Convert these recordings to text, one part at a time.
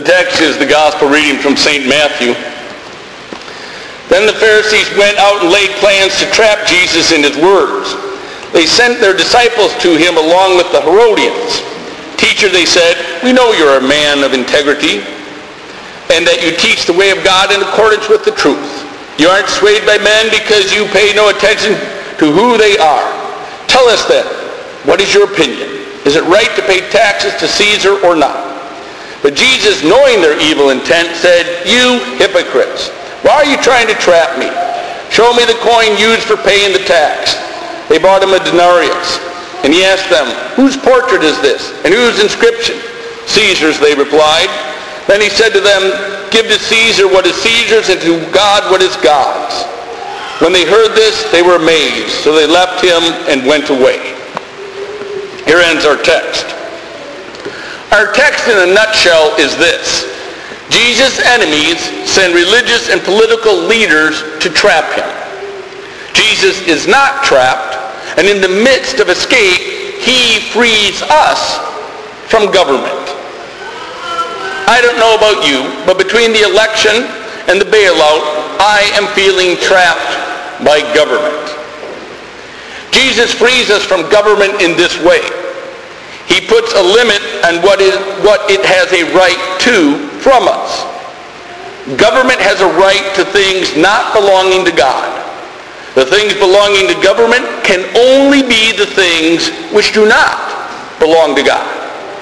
The text is the gospel reading from St. Matthew. Then the Pharisees went out and laid plans to trap Jesus in his words. They sent their disciples to him along with the Herodians. Teacher, they said, we know you're a man of integrity and that you teach the way of God in accordance with the truth. You aren't swayed by men because you pay no attention to who they are. Tell us then, what is your opinion? Is it right to pay taxes to Caesar or not? But Jesus, knowing their evil intent, said, you hypocrites, why are you trying to trap me? Show me the coin used for paying the tax. They brought him a denarius, and he asked them, whose portrait is this, and whose inscription? Caesar's, they replied. Then he said to them, give to Caesar what is Caesar's, and to God what is God's. When they heard this, they were amazed, so they left him and went away. Here ends our text. Our text in a nutshell is this. Jesus' enemies send religious and political leaders to trap him. Jesus is not trapped, and in the midst of escape, he frees us from government. I don't know about you, but between the election and the bailout, I am feeling trapped by government. Jesus frees us from government in this way. He puts a limit on what it has a right to from us. Government has a right to things not belonging to God. The things belonging to government can only be the things which do not belong to God.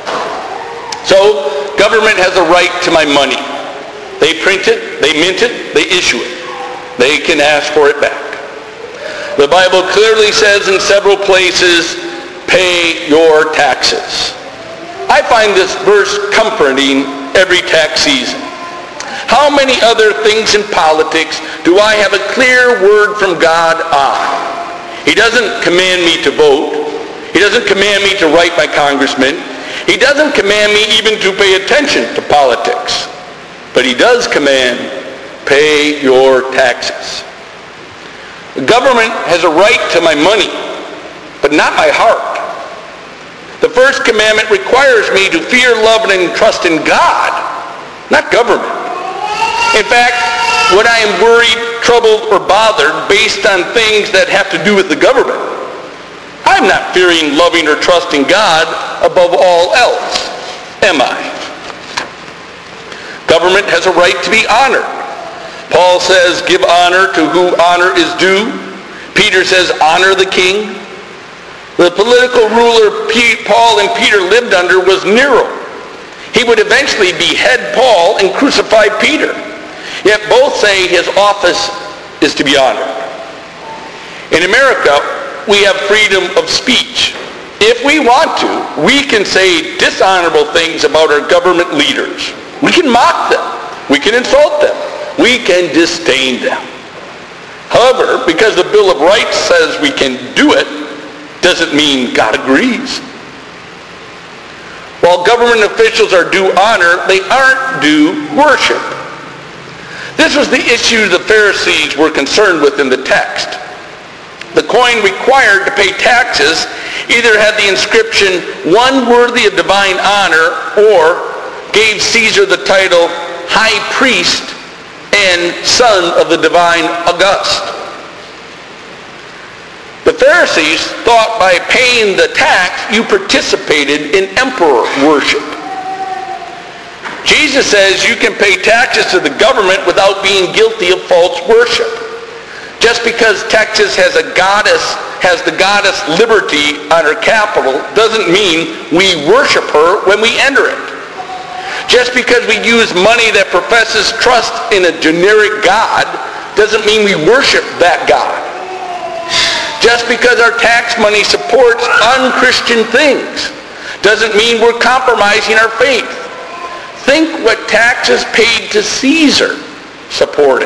So, government has a right to my money. They print it, they mint it, they issue it. They can ask for it back. The Bible clearly says in several places, pay your taxes. I find this verse comforting every tax season. How many other things in politics do I have a clear word from God on? He doesn't command me to vote. He doesn't command me to write my congressman. He doesn't command me even to pay attention to politics. But he does command, pay your taxes. The government has a right to my money, but not my heart. The first commandment requires me to fear, love, and trust in God, not government. In fact, when I am worried, troubled, or bothered based on things that have to do with the government, I'm not fearing, loving, or trusting God above all else, am I? Government has a right to be honored. Paul says, give honor to who honor is due. Peter says, honor the king. The political ruler Paul and Peter lived under was Nero. He would eventually behead Paul and crucify Peter. Yet both say his office is to be honored. In America, we have freedom of speech. If we want to, we can say dishonorable things about our government leaders. We can mock them. We can insult them. We can disdain them. However, because the Bill of Rights says we can do it, doesn't mean God agrees. While government officials are due honor, they aren't due worship. This was the issue the Pharisees were concerned with in the text. The coin required to pay taxes either had the inscription, one worthy of divine honor, or gave Caesar the title high priest and son of the divine August. The Pharisees thought by paying the tax, you participated in emperor worship. Jesus says you can pay taxes to the government without being guilty of false worship. Just because Texas has the goddess Liberty on her capital doesn't mean we worship her when we enter it. Just because we use money that professes trust in a generic God doesn't mean we worship that God. Just because our tax money supports unchristian things doesn't mean we're compromising our faith. Think what taxes paid to Caesar supported.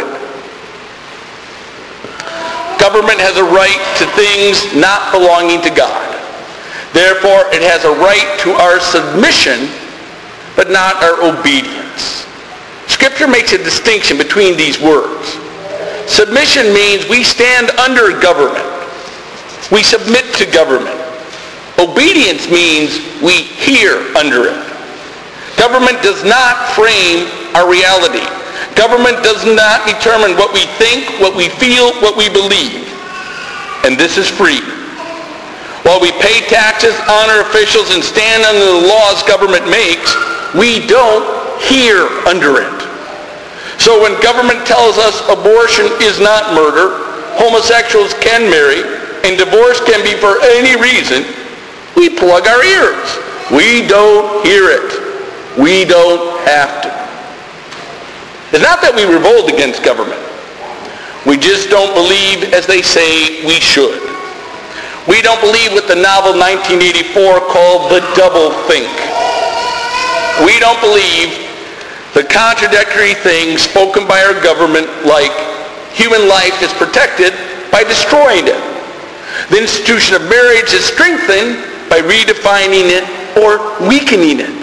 Government has a right to things not belonging to God. Therefore, it has a right to our submission, but not our obedience. Scripture makes a distinction between these words. Submission means we stand under government. We submit to government. Obedience means we hear under it. Government does not frame our reality. Government does not determine what we think, what we feel, what we believe. And this is free. While we pay taxes, honor officials, and stand under the laws government makes, we don't hear under it. So when government tells us abortion is not murder, homosexuals can marry, and divorce can be for any reason, we plug our ears. We don't hear it. We don't have to. It's not that we revolt against government. We just don't believe as they say we should. We don't believe what the novel 1984 called the double think. We don't believe the contradictory things spoken by our government, like human life is protected by destroying it. The institution of marriage is strengthened by redefining it or weakening it.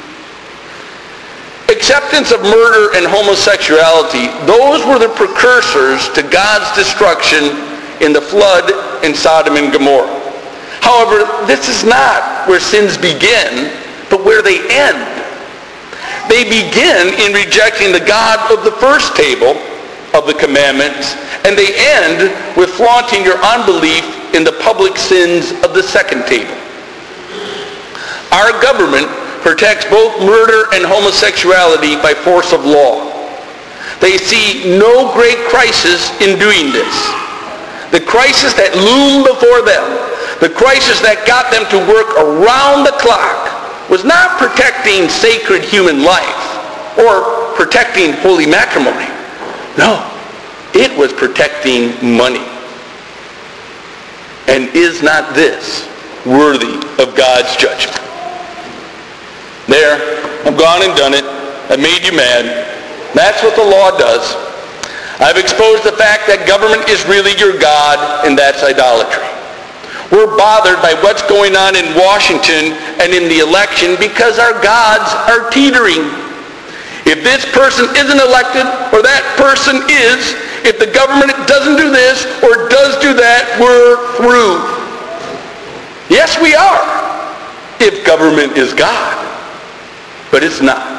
Acceptance of murder and homosexuality, those were the precursors to God's destruction in the flood in Sodom and Gomorrah. However, this is not where sins begin, but where they end. They begin in rejecting the God of the first table of the commandments, and they end with flaunting your unbelief in the public sins of the second table. Our government protects both murder and homosexuality by force of law. They see no great crisis in doing this. The crisis that loomed before them, the crisis that got them to work around the clock, was not protecting sacred human life or protecting holy matrimony. No, it was protecting money. And is not this worthy of God's judgment? There, I've gone and done it. I've made you mad. That's what the law does. I've exposed the fact that government is really your God, and that's idolatry. We're bothered by what's going on in Washington and in the election because our gods are teetering. If this person isn't elected, or that person is, if the government doesn't do this or does do that, we're through. Yes, we are, if government is God. But it's not.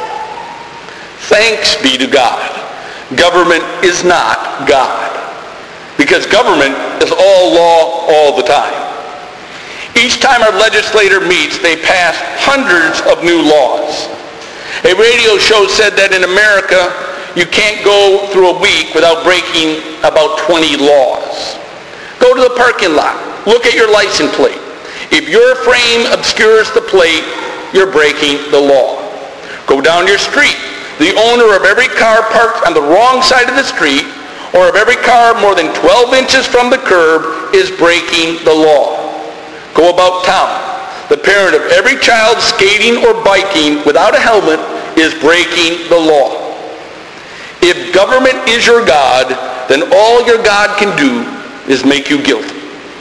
Thanks be to God. Government is not God. Because government is all law all the time. Each time our legislature meets, they pass hundreds of new laws. A radio show said that in America, you can't go through a week without breaking about 20 laws. Go to the parking lot. Look at your license plate. If your frame obscures the plate, you're breaking the law. Go down your street. The owner of every car parked on the wrong side of the street, or of every car more than 12 inches from the curb, is breaking the law. Go about town. The parent of every child skating or biking without a helmet is breaking the law. If government is your God, then all your God can do is make you guilty.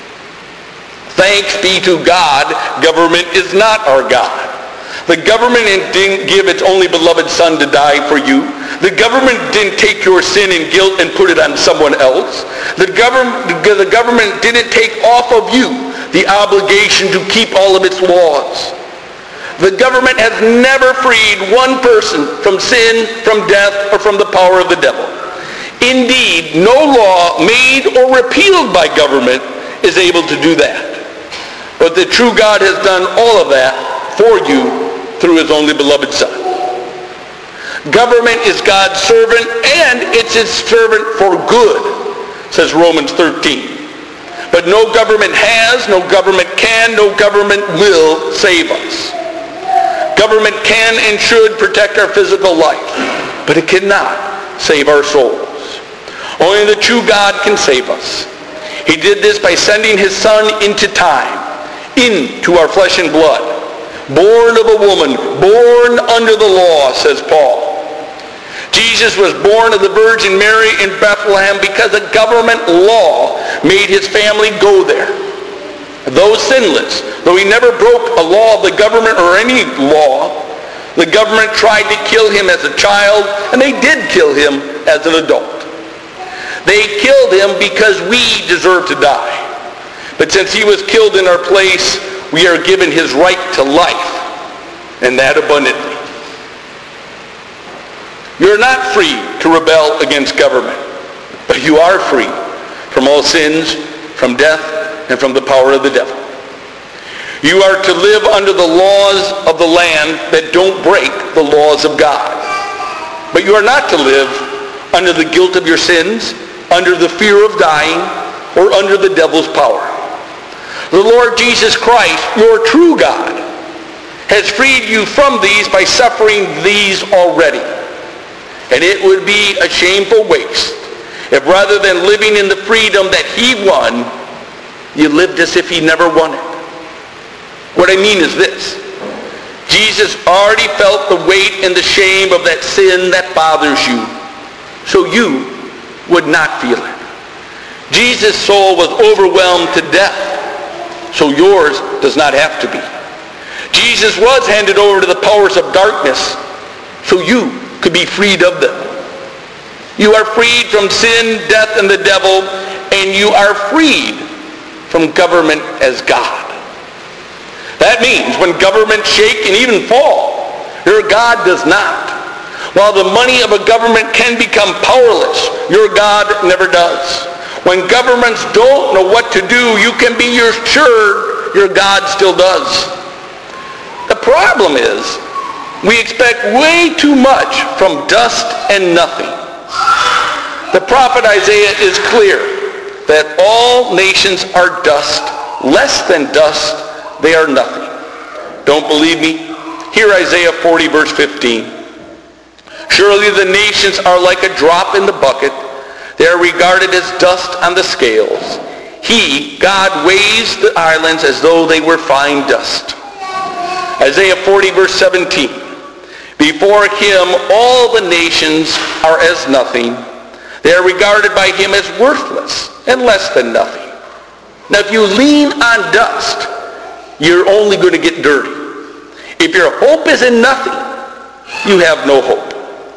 Thanks be to God, government is not our God. The government didn't give its only beloved son to die for you. The government didn't take your sin and guilt and put it on someone else. The government didn't take off of you the obligation to keep all of its laws. The government has never freed one person from sin, from death, or from the power of the devil. Indeed, no law made or repealed by government is able to do that. But the true God has done all of that for you through his only beloved Son. Government is God's servant, and it's his servant for good, says Romans 13. But no government has, no government can, no government will save us. Government can and should protect our physical life, but it cannot save our souls. Only the true God can save us. He did this by sending his Son into time, into our flesh and blood. Born of a woman, born under the law, says Paul. Jesus was born of the Virgin Mary in Bethlehem because a government law made his family go there. Though sinless, though he never broke a law of the government or any law, the government tried to kill him as a child, and they did kill him as an adult. They killed him because we deserve to die. But since he was killed in our place, we are given his right to life, and that abundantly. You're not free to rebel against government, but you are free from all sins, from death, and from the power of the devil. You are to live under the laws of the land that don't break the laws of God. But you are not to live under the guilt of your sins, under the fear of dying, or under the devil's power. The Lord Jesus Christ, your true God, has freed you from these by suffering these already. And it would be a shameful waste if rather than living in the freedom that he won, you lived as if he never won it. What I mean is this. Jesus already felt the weight and the shame of that sin that bothers you, so you would not feel it. Jesus' soul was overwhelmed to death, so yours does not have to be. Jesus was handed over to the powers of darkness, so you could be freed of them. You are freed from sin, death, and the devil, and you are freed from government as God. That means when governments shake and even fall, your God does not. While the money of a government can become powerless, your God never does. When governments don't know what to do, you can be sure your God still does. The problem is, we expect way too much from dust and nothing. The prophet Isaiah is clear that all nations are dust, less than dust, they are nothing. Don't believe me? Hear Isaiah 40 verse 15. Surely the nations are like a drop in the bucket. They are regarded as dust on the scales. He, God, weighs the islands as though they were fine dust. Isaiah 40 verse 17. Before him all the nations are as nothing. They are regarded by him as worthless and less than nothing. Now if you lean on dust, you're only going to get dirty. If your hope is in nothing, you have no hope.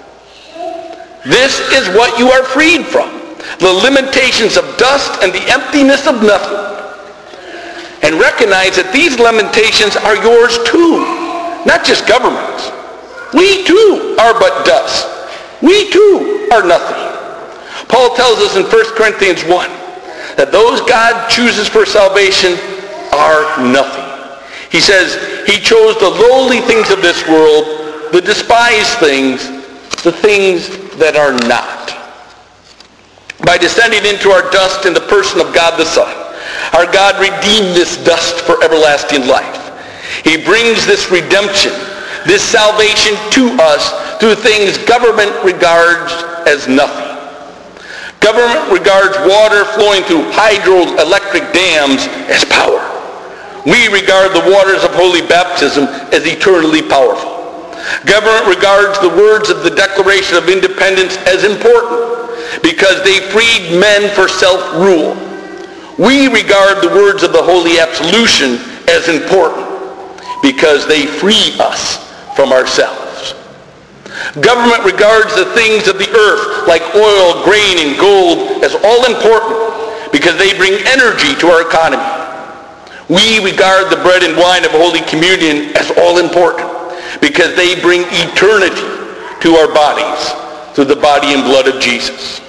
This is what you are freed from. The limitations of dust and the emptiness of nothing. And recognize that these limitations are yours too, not just governments. We too are but dust. We too are nothing. Paul tells us in 1 Corinthians 1 that those God chooses for salvation are nothing. He says he chose the lowly things of this world, the despised things, the things that are not. By descending into our dust in the person of God the Son, our God redeemed this dust for everlasting life. He brings this redemption, this salvation to us through things government regards as nothing. Government regards water flowing through hydroelectric dams as power. We regard the waters of holy baptism as eternally powerful. Government regards the words of the Declaration of Independence as important because they freed men for self-rule. We regard the words of the Holy Absolution as important because they free us from ourselves. Government regards the things of the earth like oil, grain, and gold as all important because they bring energy to our economy. We regard the bread and wine of Holy Communion as all important because they bring eternity to our bodies through the body and blood of Jesus.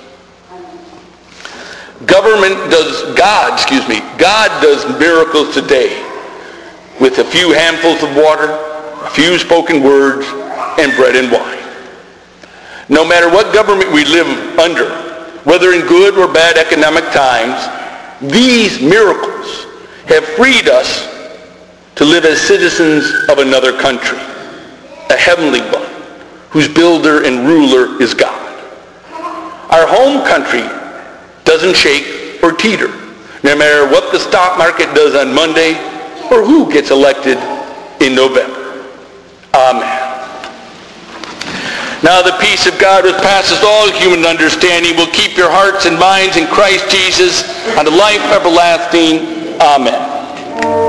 God does miracles today with a few handfuls of water, a few spoken words, and bread and wine. No matter what government we live under, whether in good or bad economic times, these miracles have freed us to live as citizens of another country, a heavenly one, whose builder and ruler is God. Our home country doesn't shake or teeter, no matter what the stock market does on Monday or who gets elected in November. Amen. Now the peace of God which passes all human understanding will keep your hearts and minds in Christ Jesus unto life everlasting. Amen.